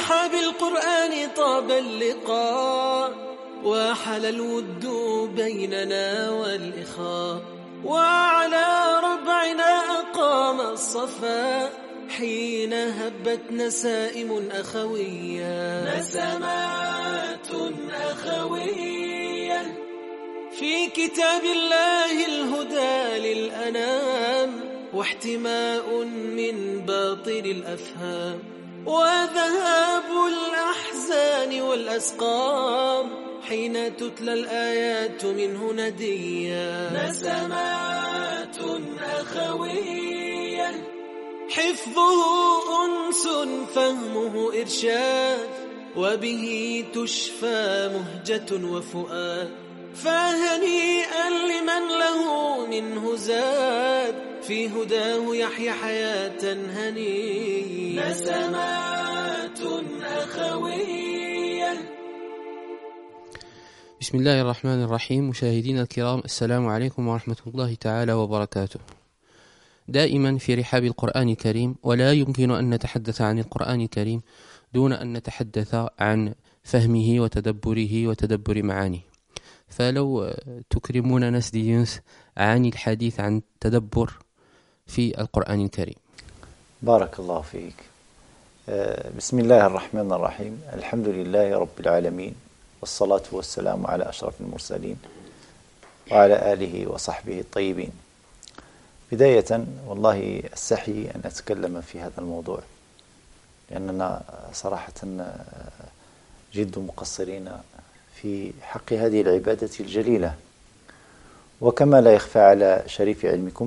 رحاب القرآن طاب اللقاء، وحل الود بيننا والإخاء، وعلى ربعنا أقام الصفا حين هبت نسائم أخوية، نسمات أخوية في كتاب الله الهدى للأنام، واحتماء من باطل الأفهام، وذهاب الأحزان والأسقام حين تتلى الآيات منه نديا، نسمات أخوية حفظه أنس فهمه إرشاد، وبه تشفى مهجة وفؤاد، فهنيئا لمن له منه زاد، في هداه يحيى حياة هنية، نسمات أخوية. بسم الله الرحمن الرحيم. مشاهدينا الكرام، السلام عليكم ورحمة الله تعالى وبركاته. دائما في رحاب القرآن الكريم، ولا يمكن أن نتحدث عن القرآن الكريم دون أن نتحدث عن فهمه وتدبره وتدبر معانيه. فلو تكرمون نسدي يونس عن الحديث عن التدبر في القرآن الكريم. بارك الله فيك. بسم الله الرحمن الرحيم. الحمد لله رب العالمين، والصلاة والسلام على أشرف المرسلين وعلى آله وصحبه الطيبين. بداية والله أستحي أن أتكلم في هذا الموضوع، لأننا صراحة جد مقصرين في حق هذه العبادة الجليلة. وكما لا يخفى على شريف علمكم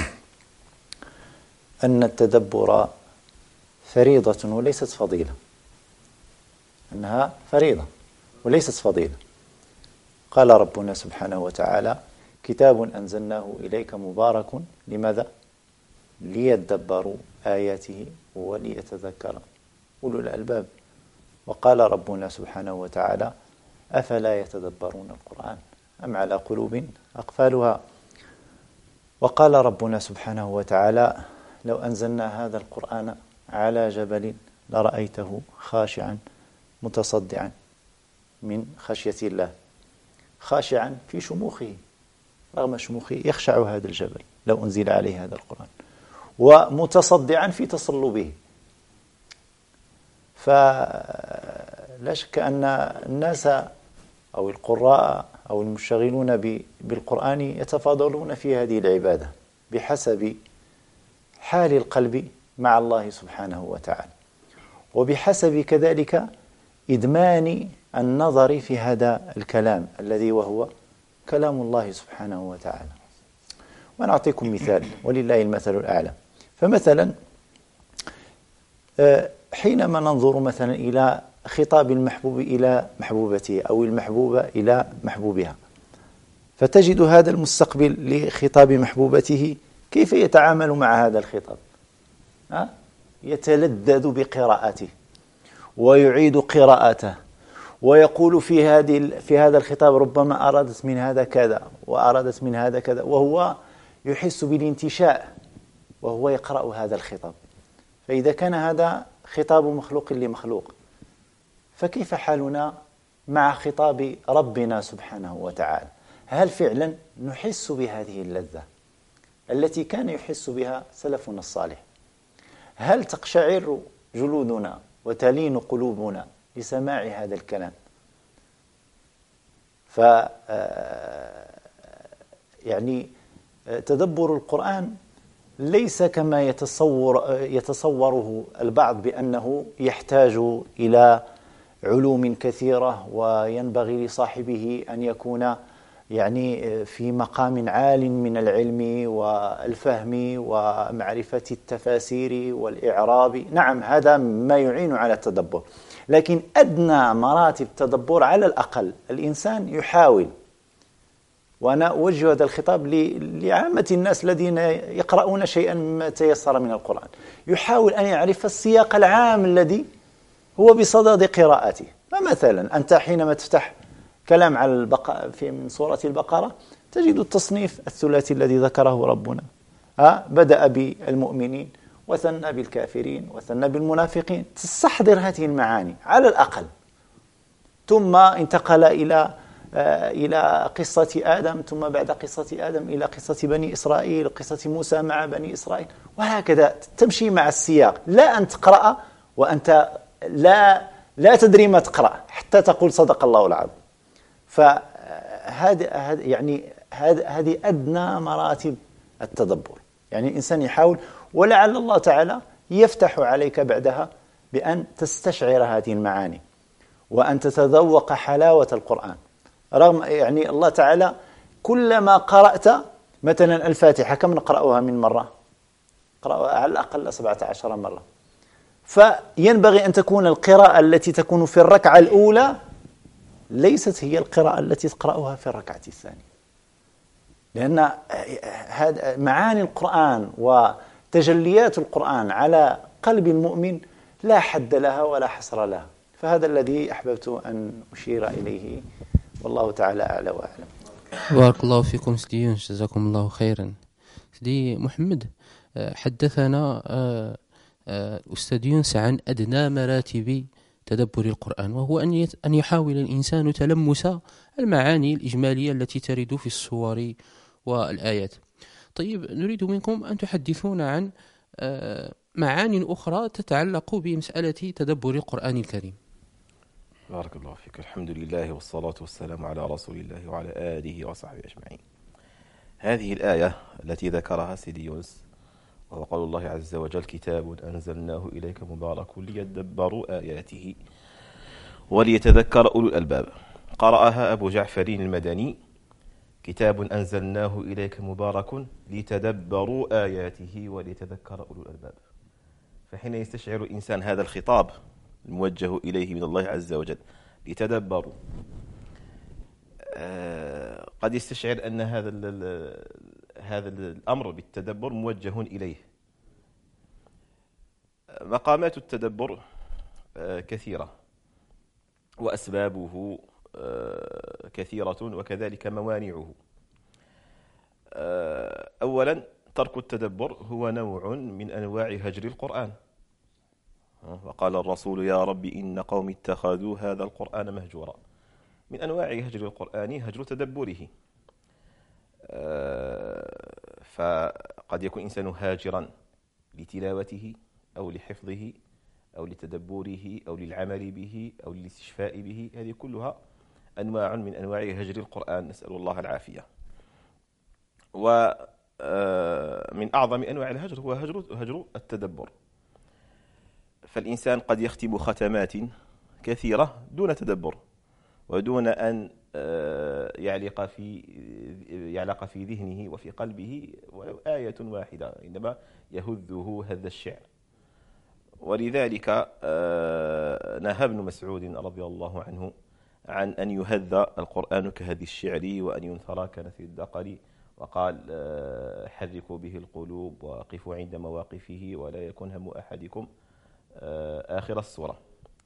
أن التدبر فريضة وليست فضيلة، أنها فريضة وليست فضيلة. قال ربنا سبحانه وتعالى: كتاب أنزلناه إليك مبارك لماذا؟ ليدبروا آياته وليتذكر أولو الألباب. وقال ربنا سبحانه وتعالى: أفلا يتدبرون القرآن أم على قلوب أقفالها. وقال ربنا سبحانه وتعالى: لو أنزلنا هذا القرآن على جبل لرأيته خاشعا متصدعا من خشية الله، خاشعا في شموخه، رغم شموخه يخشع هذا الجبل لو أنزل عليه هذا القرآن، ومتصدعا في تصلبه. فلا شك أن الناس أو القراء أو المشتغلون بالقرآن يتفاضلون في هذه العبادة بحسب حال القلب مع الله سبحانه وتعالى، وبحسب كذلك إدمان النظر في هذا الكلام الذي وهو كلام الله سبحانه وتعالى. ونعطيكم مثال ولله المثل الأعلى. فمثلا حينما ننظر مثلا إلى خطاب المحبوب إلى محبوبته أو المحبوبة إلى محبوبها، فتجد هذا المستقبل لخطاب محبوبته كيف يتعامل مع هذا الخطاب. يتلذذ بقراءته ويعيد قراءته، ويقول في هذا الخطاب ربما أرادت من هذا كذا وأرادت من هذا كذا، وهو يحس بالانتشاء وهو يقرأ هذا الخطاب. فإذا كان هذا خطاب مخلوق لمخلوق، فكيف حالنا مع خطاب ربنا سبحانه وتعالى؟ هل فعلا نحس بهذه اللذة التي كان يحس بها سلفنا الصالح؟ هل تقشعر جلودنا وتلين قلوبنا لسماع هذا الكلام؟ يعني تدبر القرآن ليس كما يتصوره البعض بأنه يحتاج إلى علوم كثيرة، وينبغي لصاحبه أن يكون يعني في مقام عال من العلم والفهم ومعرفة التفاسير والإعراب. نعم، هذا ما يعين على التدبر، لكن أدنى مراتب التدبر على الأقل الإنسان يحاول. وأنا أوجه هذا الخطاب لعامة الناس الذين يقرؤون شيئا ما تيسر من القرآن، يحاول أن يعرف السياق العام الذي هو بصدد قراءته. فمثلا أنت حينما تفتح كلام على من سورة البقرة تجد التصنيف الثلاثي الذي ذكره ربنا. بدأ بالمؤمنين وثنى بالكافرين وثنى بالمنافقين، تستحضر هذه المعاني على الأقل. ثم انتقل إلى قصة آدم، ثم بعد قصة آدم إلى قصة بني إسرائيل، قصة موسى مع بني إسرائيل، وهكذا تمشي مع السياق. لا أن تقرأ وأنت لا تدري ما تقرأ حتى تقول صدق الله العظيم. فهذا يعني هذه أدنى مراتب التدبر. يعني الإنسان يحاول، ولعل الله تعالى يفتح عليك بعدها بأن تستشعر هذه المعاني وأن تتذوق حلاوة القرآن. رغم يعني الله تعالى كلما قرأت مثلا الفاتحة، كم نقرأها من مرة؟ قرأها على الأقل 17 مرة. فينبغي أن تكون القراءة التي تكون في الركعة الأولى ليست هي القراءة التي تقرأها في الركعة الثانية، لأن معاني القرآن وتجليات القرآن على قلب المؤمن لا حد لها ولا حصر لها. فهذا الذي أحببت أن أشير إليه، والله تعالى أعلى وأعلم. بارك الله فيكم سيدي يونس، جزاكم الله خيرا. سيدي محمد، حدثنا الأستاذ يونس عن أدنى مراتب تدبر القرآن، وهو أن يحاول الإنسان تلمس المعاني الإجمالية التي ترد في السور والآيات. طيب، نريد منكم أن تحدثونا عن معاني أخرى تتعلق بمسألة تدبر القرآن الكريم. بارك الله فيك. الحمد لله والصلاة والسلام على رسول الله وعلى آله وصحبه أجمعين. هذه الآية التي ذكرها سيدي يونس، وهو قول الله عز وجل: كتاب أنزلناه إليك مبارك ليدبروا آياته وليتذكر أولو الألباب. قرأها أبو جعفر المدني: كتاب أنزلناه إليك مبارك لتدبروا آياته وليتذكر أولو الألباب. فحين يستشعر الإنسان هذا الخطاب الموجه إليه من الله عز وجل لتدبروا، قد يستشعر أن هذا الأمر بالتدبر موجه إليه. مقامات التدبر كثيرة وأسبابه كثيرة وكذلك موانعه. أولا، ترك التدبر هو نوع من أنواع هجر القرآن، وقال الرسول: يا رب إن قوم اتخذوا هذا القرآن مهجورا. من أنواع هجر القرآن هجر تدبره. فقد يكون الإنسان هاجرا لتلاوته أو لحفظه أو لتدبره أو للعمل به أو للاستشفاء به. هذه كلها أنواع من أنواع هجر القرآن، نسأل الله العافية. ومن أعظم أنواع الهجر هو هجر التدبر. فالإنسان قد يختم ختمات كثيرة دون تدبر ودون أن يعلق في ذهنه وفي قلبه ولو آية واحدة، إنما يهذه هذا الشعر. ولذلك نهى ابن مسعود رضي الله عنه عن أن يهذ القرآن كهذي الشعر وأن ينثر كنثر الدقل، وقال: حركوا به القلوب وقفوا عند مواقفه ولا يكن هم أحدكم آخر السورة.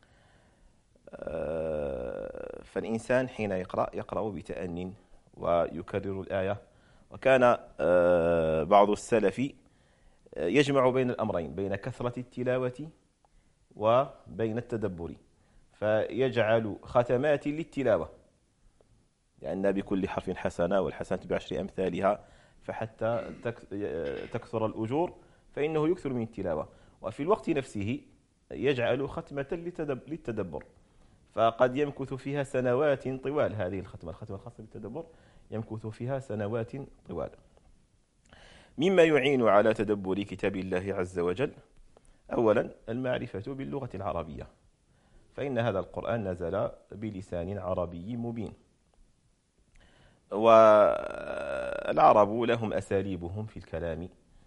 فالإنسان حين يقرأ بتأنٍ ويكرر الآية. وكان بعض السلف يجمع بين الأمرين، بين كثرة التلاوة وبين التدبر، فيجعل ختمات للتلاوة، لأن بكل حرف حسنة والحسنة بعشر أمثالها، فحتى تكثر الأجور فإنه يكثر من التلاوة. وفي الوقت نفسه يجعل ختمة للتدبر، فقد يمكث فيها سنوات طوال. هذه الختمة الخاصة بالتدبر يمكث فيها سنوات طوال. مما يعين على تدبر كتاب الله عز وجل: أولا، المعرفة باللغة العربية، فإن هذا القرآن نزل بلسان عربي مبين، والعرب لهم أساليبهم في الكلام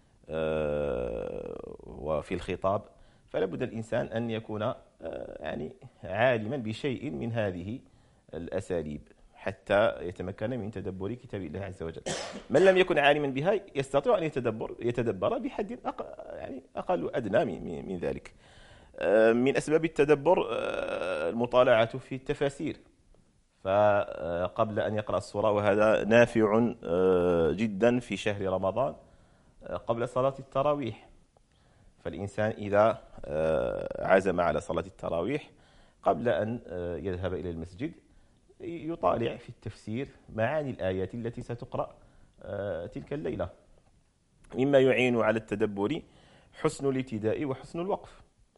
وفي الخطاب، فلا بد الإنسان أن يكون يعني عالما بشيء من هذه الأساليب حتى يتمكن من تدبر كتاب الله عز وجل. من لم يكن عالما بها يستطيع أن يتدبر بحد يعني أقل أدنى من ذلك. من أسباب التدبر المطالعة في التفاسير، فقبل أن يقرأ السورة، وهذا نافع جدا في شهر رمضان قبل صلاة التراويح، فالإنسان إذا عزم على صلاة التراويح قبل أن يذهب إلى المسجد يطالع في التفسير معاني الآيات التي ستقرأ تلك الليلة، مما يعين على التدبر حسن الابتداء وحسن الوقف.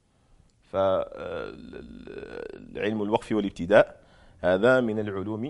فالعلم الوقف والابتداء هذا من العلوم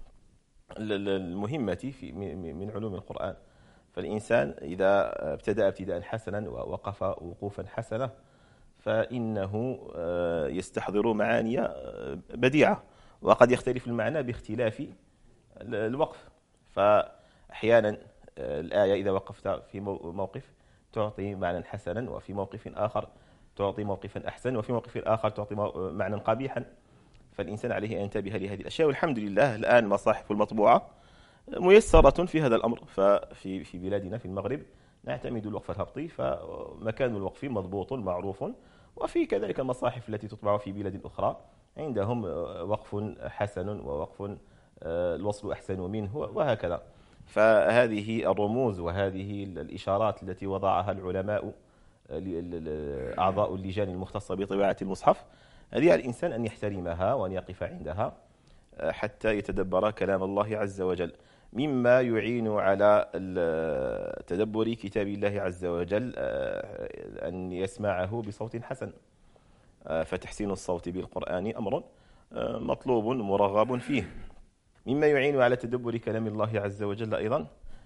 المهمة من علوم القرآن. فالإنسان إذا ابتدأ ابتداء حسنا ووقف وقوفا حسنا فإنه يستحضر معاني بديعة، وقد يختلف المعنى باختلاف الوقف. فأحيانا الآية إذا وقفت في موقف تعطي معنى حسنا، وفي موقف آخر تعطي موقفا أحسن، وفي موقف آخر تعطي معنى قبيحا. فالإنسان عليه أن ينتبه لهذه الأشياء. والحمد لله الآن المصاحف المطبوعة ميسرة في هذا الأمر. ففي بلادنا في المغرب نعتمد الوقف الهبطي، فمكان الوقف مضبوط معروف. وفي كذلك المصاحف التي تطبع في بلاد أخرى عندهم وقف حسن ووقف الوصل أحسن منه وهكذا. فهذه الرموز وهذه الإشارات التي وضعها العلماء أعضاء اللجان المختصة بطباعة المصحف، هذه الإنسان أن يحترمها وأن يقف عندها حتى يتدبر كلام الله عز وجل. مما يعين على تدبر كتاب الله عز وجل أن يسمعه بصوت حسن. فتحسين الصوت بالقرآن أمر مطلوب مرغب فيه. مما يعين على تدبر كلام الله عز وجل أيضا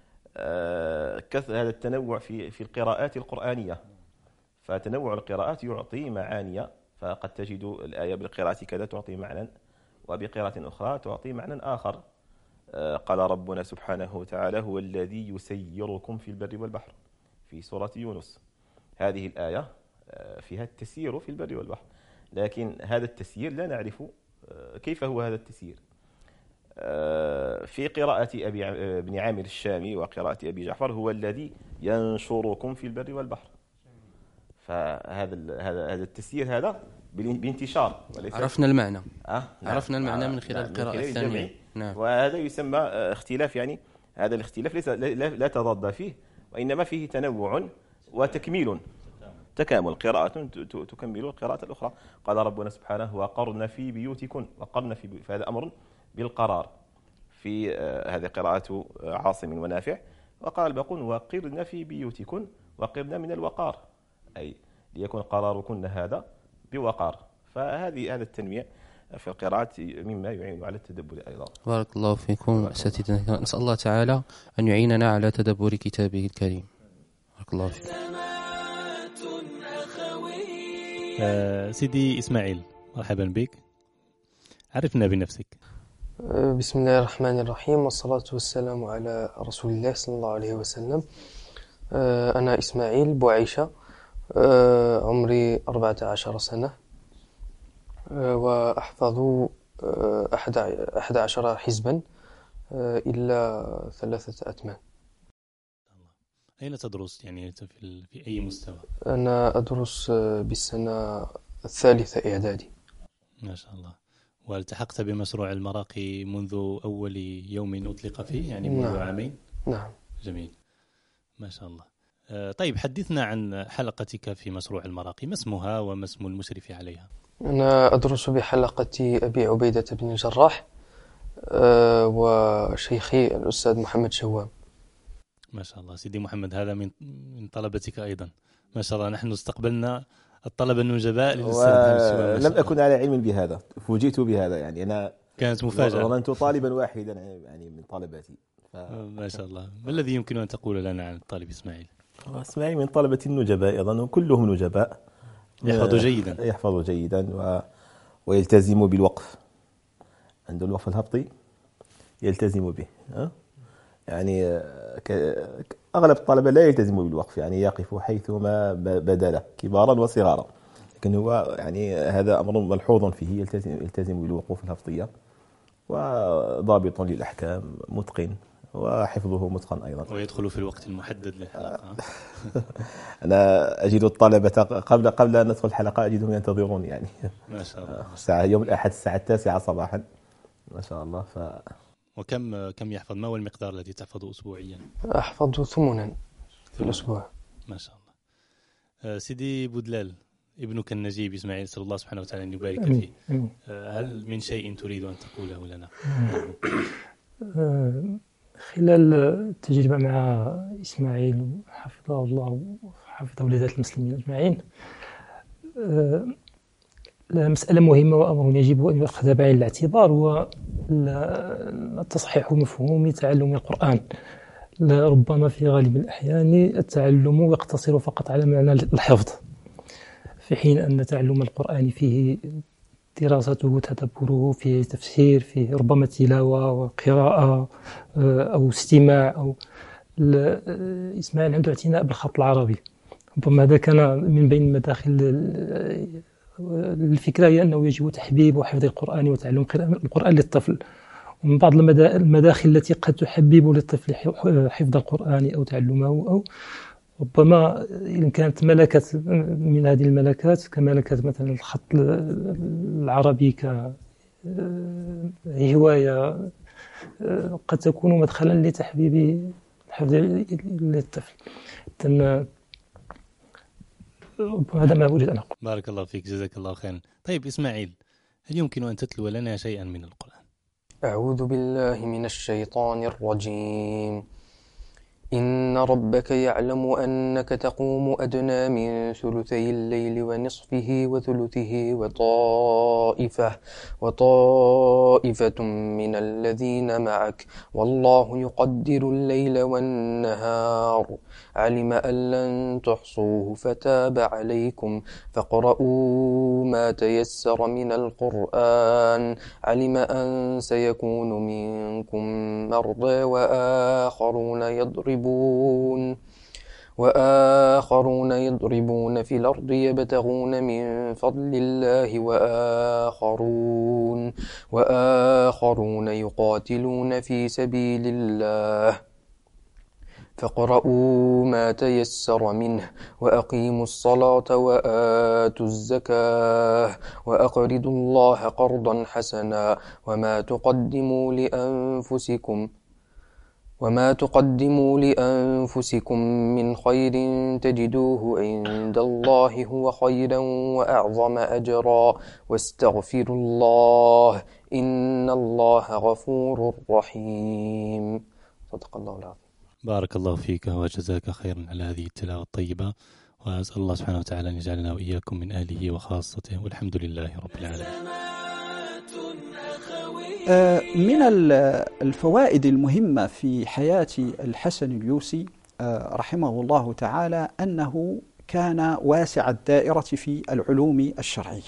هذا التنوع في القراءات القرآنية. فتنوع القراءات يعطي معاني، فقد تجد الآية بالقراءة كذا تعطي معنى، وبقراءة أخرى تعطي معنى آخر. قال ربنا سبحانه وتعالى: هو الذي يسيركم في البر والبحر، في سورة يونس. هذه الآية فيها التسيير في البر والبحر، لكن هذا التسيير لا نعرف كيف هو هذا التسيير. في قراءة ابن عامر الشامي وقراءة أبي جعفر: هو الذي ينشركم في البر والبحر. فهذا التسيير هذا بانتشار. عرفنا المعنى. نعم. عرفنا المعنى من خلال القراءة الثانية. نعم. وهذا يسمى اختلاف. يعني هذا الاختلاف ليس لا تضاد فيه، وإنما فيه تنوع وتكميل، تكامل. قراءة تكمل القراءة الأخرى. قال ربنا سبحانه: وقرن في بيوتكن. وقرن في بيوت، فهذا أمر بالقرار. في هذه قراءة عاصم ونافع. وقال الباقون: وقرن في بيوتكن. وقرن من الوقار، أي ليكون قراركن هذا بوقار. فهذا التنويع في القراءات مما يعين على التدبر أيضا. بارك الله فيكم أساتذتنا. نسأل الله تعالى أن يعيننا على تدبر كتابه الكريم. بارك الله فيكم. سيدي إسماعيل، مرحبا بك، عرفنا بنفسك. بسم الله الرحمن الرحيم، والصلاة والسلام على رسول الله صلى الله عليه وسلم. أنا إسماعيل بوعيشة، عمري 14 سنة، وأحفظ 11 حزبا إلا 3 أتمان. أين تدرس؟ يعني في أي مستوى؟ أنا أدرس بالسنة الثالثة إعدادي. ما شاء الله. والتحقت بمشروع المراقي منذ أول يوم أطلق فيه، يعني منذ عامين؟ نعم. جميل، ما شاء الله. طيب، حدثنا عن حلقتك في مشروع المراقي. ما اسمها وما اسم المشرف عليها؟ أنا أدرس بحلقة أبي عبيدة بن الجراح وشيخي الأستاذ محمد شوام. ما شاء الله. سيدي محمد هذا من طلبتك أيضا، ما شاء الله. نحن استقبلنا الطلبة النجباء لم أكن على علم بهذا، فوجئت بهذا. يعني أنا كانت مفاجأة. ظننت طالبا واحدا يعني من طلبتي. ما شاء الله. ما الذي يمكن أن تقول لنا عن الطالب إسماعيل؟ إسماعيل من طلبة النجباء أيضا، كلهم نجباء. يحفظ جيدا ويلتزم بالوقف. عنده الوقف الهبطي يلتزم به. يعني أغلب الطلبة لا يلتزم بالوقف، يعني يقف حيثما بدا له، كبارا وصغارا. لكن هو يعني هذا أمر ملحوظ فيه، يلتزم بالوقوف الهبطية، وضابط للأحكام، متقن، وحفظه متقن أيضا. ويدخل في الوقت المحدد للحلقة. أنا أجد الطلبة قبل أن ندخل الحلقة أجدهم ينتظرون، يعني ما شاء الله. الساعة يوم الأحد الساعة 9 صباحا، ما شاء الله. وكم يحفظ؟ ما هو المقدار الذي تحفظه أسبوعيا؟ أحفظ 8 في الأسبوع. ما شاء الله. سيدي بودلال، ابنك النجيب إسماعيل، أسأل الله سبحانه وتعالى أن يبارك فيه. هل من شيء تريد أن تقوله لنا؟ خلال التجربة مع إسماعيل حفظه الله وحفظه ولادات المسلمين أجمعين، مسألة مهمة وأمر يجب أن يؤخذ بعين الاعتبار هو تصحيح مفهوم تعلم القرآن. ربما في غالب الأحيان التعلم يقتصر فقط على معنى الحفظ، في حين أن تعلم القرآن فيه دراسته، تدبره، فيه تفسير، فيه ربما تلاوة وقراءة أو استماع. أو إسماعيل عنده اعتناء بالخط العربي، ربما هذا كان من بين مداخل الفكرة، هي أنه يجب تحبيب وحفظ القرآن وتعلم القرآن للطفل. ومن بعض المداخل التي قد تحبب للطفل حفظ القرآن أو تعلمه، أو ربما إن كانت ملكة من هذه الملكات كملكة مثلا الخط العربي كهواية، قد تكون مدخلا لتحبيب الحفظ للطفل. هذا ما أريد أن أقول. بارك الله فيك، جزاك الله خيرا. طيب إسماعيل، هل يمكن أن تتلو لنا شيئا من القرآن؟ أعوذ بالله من الشيطان الرجيم. إن ربك يعلم أنك تقوم أدنى من ثلثي الليل ونصفه وثلثه وطائفة من الذين معك والله يقدر الليل والنهار. علم أن لن تحصوه فتاب عليكم فاقرؤوا ما تيسر من القرآن. علم أن سيكون منكم مرضى وآخرون يضربون في الأرض يبتغون من فضل الله وآخرون يقاتلون في سبيل الله. فاقرؤوا ما تيسر منه وأقيموا الصلاة وآتوا الزكاة وأقرضوا الله قرضا حسنا وما تقدموا لأنفسكم من خير تجدوه عند الله هو خيرا وأعظم أجرا واستغفروا الله إن الله غفور رحيم. صدق الله العظيم. بارك الله فيك وجزاك خيرا على هذه التلاوة الطيبة، وأسأل الله سبحانه وتعالى أن يجعلنا وإياكم من أهله وخاصته، والحمد لله رب العالمين. من الفوائد المهمة في حياة الحسن اليوسي رحمه الله تعالى أنه كان واسع الدائرة في العلوم الشرعية،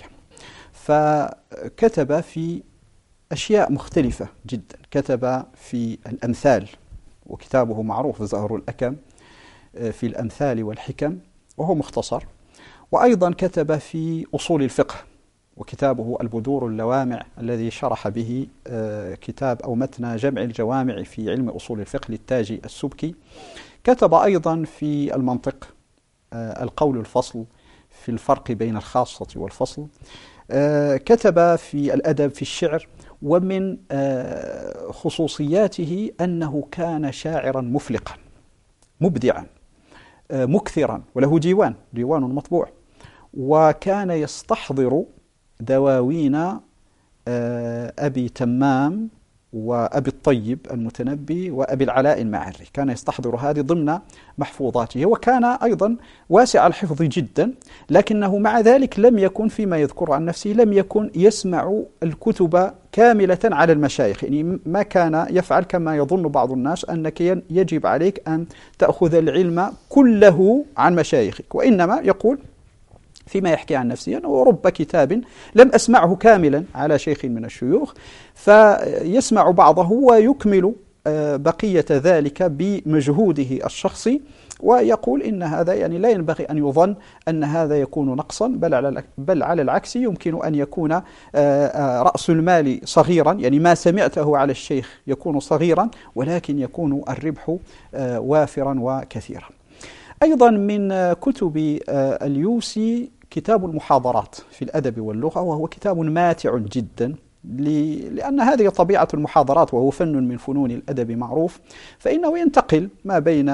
فكتب في أشياء مختلفة جدا. كتب في الأمثال، وكتابه معروف زهر الأكم في الأمثال والحكم وهو مختصر. وأيضا كتب في أصول الفقه، وكتابه البدور اللوامع الذي شرح به كتاب أو متن جمع الجوامع في علم أصول الفقه للتاج السبكي. كتب أيضا في المنطق القول الفصل في الفرق بين الخاصة والفصل. كتب في الأدب في الشعر، ومن خصوصياته أنه كان شاعرا مفلقا مبدعا مكثرا، وله ديوان مطبوع، وكان يستحضر دواوين أبي تمام وأبي الطيب المتنبي وأبي العلاء المعري، كان يستحضر هذه ضمن محفوظاته. وكان أيضا واسع الحفظ جدا، لكنه مع ذلك لم يكن فيما يذكر عن نفسه لم يكن يسمع الكتب كاملة على المشايخ، يعني ما كان يفعل كما يظن بعض الناس أنك يجب عليك أن تأخذ العلم كله عن مشايخك، وإنما يقول فيما يحكي عن نفسه أنه رب كتاب لم أسمعه كاملا على شيخ من الشيوخ، فيسمع بعضه ويكمل بقية ذلك بمجهوده الشخصي، ويقول إن هذا يعني لا ينبغي أن يظن أن هذا يكون نقصا، بل على العكس يمكن أن يكون رأس المال صغيرا، يعني ما سمعته على الشيخ يكون صغيرا ولكن يكون الربح وافرا وكثيرا. أيضا من كتب اليوسي كتاب المحاضرات في الأدب واللغة، وهو كتاب ماتع جدا لأن هذه طبيعة المحاضرات وهو فن من فنون الأدب معروف، فإنه ينتقل ما بين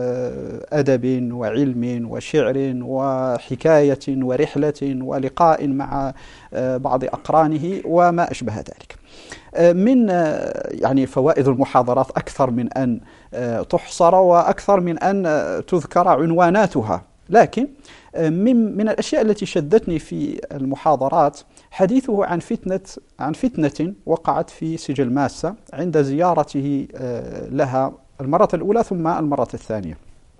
أدب وعلم وشعر وحكاية ورحلة ولقاء مع بعض أقرانه وما أشبه ذلك. من يعني فوائد المحاضرات أكثر من أن تحصر وأكثر من أن تذكر عنواناتها، لكن من الأشياء التي شدتني في المحاضرات حديثه عن فتنة وقعت في سجل ماسة عند زيارته لها المرة الأولى ثم المرة الثانية.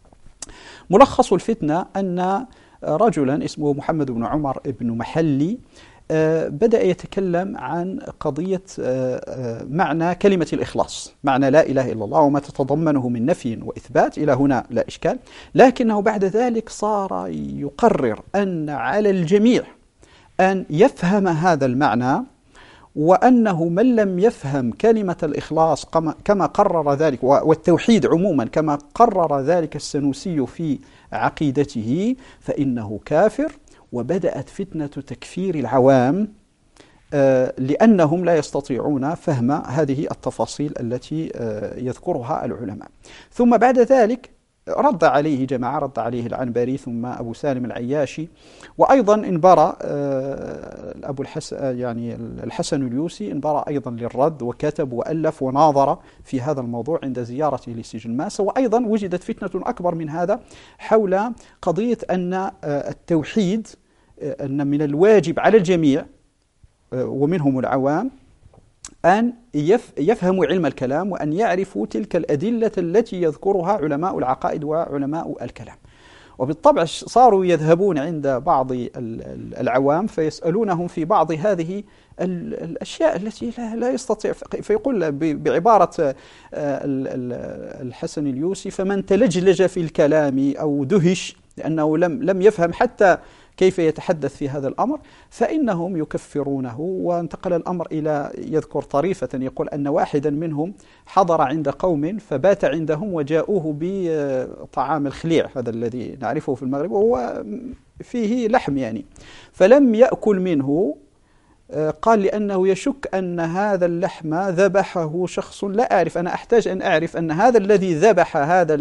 ملخص الفتنة أن رجلا اسمه محمد بن عمر بن محلي بدأ يتكلم عن قضية معنى كلمة الإخلاص، معنى لا إله إلا الله وما تتضمنه من نفي وإثبات، إلى هنا لا إشكال. لكنه بعد ذلك صار يقرر أن على الجميع أن يفهم هذا المعنى، وأنه من لم يفهم كلمة الإخلاص كما قرر ذلك، والتوحيد عموما كما قرر ذلك السنوسي في عقيدته، فإنه كافر. وبدأت فتنة تكفير العوام لأنهم لا يستطيعون فهم هذه التفاصيل التي يذكرها العلماء. ثم بعد ذلك رد عليه جماعة، رد عليه العنبري ثم أبو سالم العياشي، وأيضا انبرى أبو الحسن اليوسي انبرى أيضا للرد، وكتب وألف وناظر في هذا الموضوع عند زيارته لسجن ماسة. وأيضا وجدت فتنة أكبر من هذا حول قضية أن التوحيد، أن من الواجب على الجميع ومنهم العوام أن يفهموا علم الكلام وأن يعرفوا تلك الأدلة التي يذكرها علماء العقائد وعلماء الكلام. وبالطبع صاروا يذهبون عند بعض العوام فيسألونهم في بعض هذه الأشياء التي لا يستطيع، فيقول بعبارة الحسن اليوسي: فمن تلجلج في الكلام أو دهش لأنه لم يفهم حتى كيف يتحدث في هذا الأمر فإنهم يكفرونه. وانتقل الأمر إلى يذكر طريفة، يقول أن واحدا منهم حضر عند قوم فبات عندهم وجاءوه بطعام الخليع، هذا الذي نعرفه في المغرب وهو فيه لحم يعني، فلم يأكل منه. قال لأنه يشك أن هذا اللحم ذبحه شخص لا أعرف، أنا أحتاج أن أعرف أن هذا الذي ذبح هذا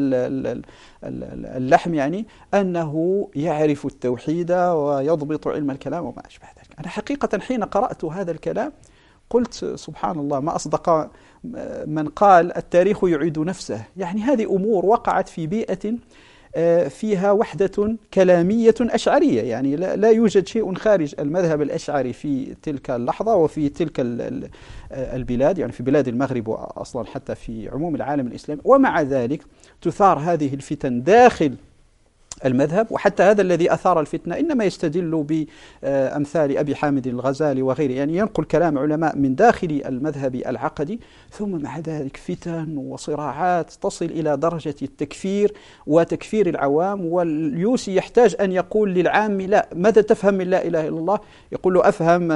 اللحم يعني أنه يعرف التوحيد ويضبط علم الكلام وما أشبه ذلك. أنا حقيقة حين قرأت هذا الكلام قلت سبحان الله، ما أصدق من قال التاريخ يعيد نفسه. يعني هذه أمور وقعت في بيئة فيها وحدة كلامية أشعرية، يعني لا يوجد شيء خارج المذهب الأشعري في تلك اللحظة وفي تلك البلاد، يعني في بلاد المغرب وأصلا حتى في عموم العالم الإسلامي. ومع ذلك تثار هذه الفتن داخل المذهب، وحتى هذا الذي أثار الفتنة إنما يستدل بأمثال أبي حامد الغزالي وغيره، يعني ينقل كلام علماء من داخل المذهب العقدي، ثم مع ذلك فتن وصراعات تصل إلى درجة التكفير وتكفير العوام. واليوسي يحتاج أن يقول للعام: لا، ماذا تفهم من لا إله إلا الله؟ يقول له: أفهم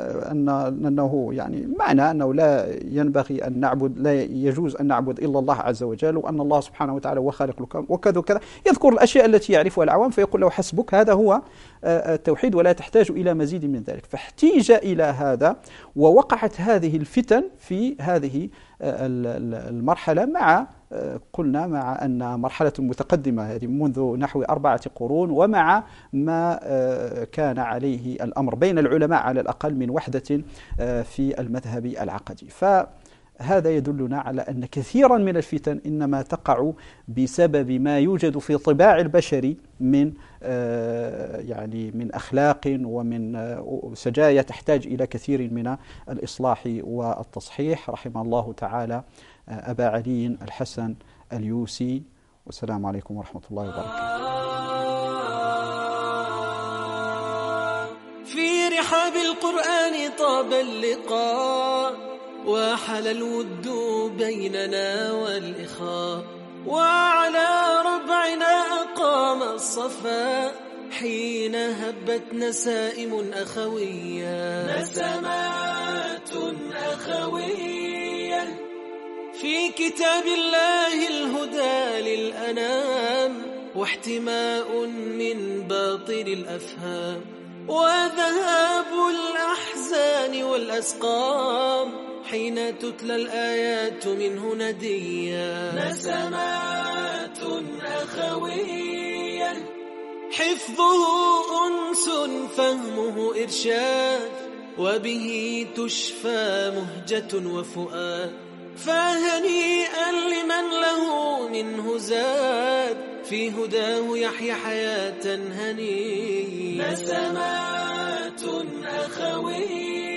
أنه يعني معنى أنه لا ينبغي أن نعبد، لا يجوز أن نعبد إلا الله عز وجل، وأن الله سبحانه وتعالى هو خالق الكون وكذا وكذا، يذكر الأشياء التي يعرفها العوام، فيقول له: حسبك، هذا هو التوحيد ولا تحتاج إلى مزيد من ذلك. فاحتيج إلى هذا، ووقعت هذه الفتن في هذه المرحلة، مع قلنا مع أن مرحلة متقدمة هذه منذ نحو 4 قرون، ومع ما كان عليه الأمر بين العلماء على الأقل من وحدة في المذهب العقدي. هذا يدلنا على أن كثيرا من الفتن إنما تقع بسبب ما يوجد في طباع البشر من يعني من أخلاق ومن سجايا تحتاج إلى كثير من الإصلاح والتصحيح. رحم الله تعالى أبا علي الحسن اليوسي، والسلام عليكم ورحمة الله وبركاته. في رحاب القرآن طاب اللقاء، وحل الود بيننا والإخاء، وعلى ربعنا أقام الصفا حين هبت نسائم أخوية، نسمات أخوية في كتاب الله الهدى للأنام، واحتماء من باطل الأفهام. وذهاب الأحزان والأسقام حين تتلى الآيات منه نديا. نسمات أخوية حفظه أنس فهمه إرشاد، وبه تشفى مهجة وفؤاد. فهنيئا لمن له منه زاد، في هداه يحيى حياة هنية. نسمات أخوية